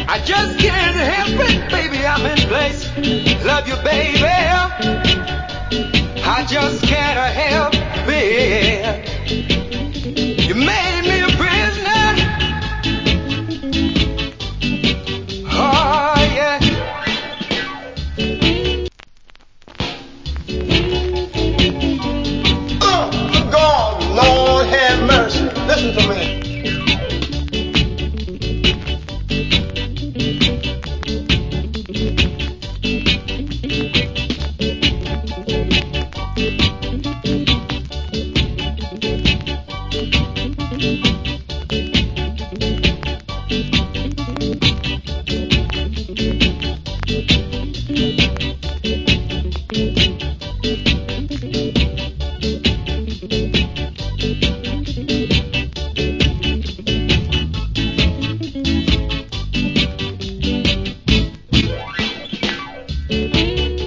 I just can't help it, baby, I'm in place. Love you, baby. I just can't.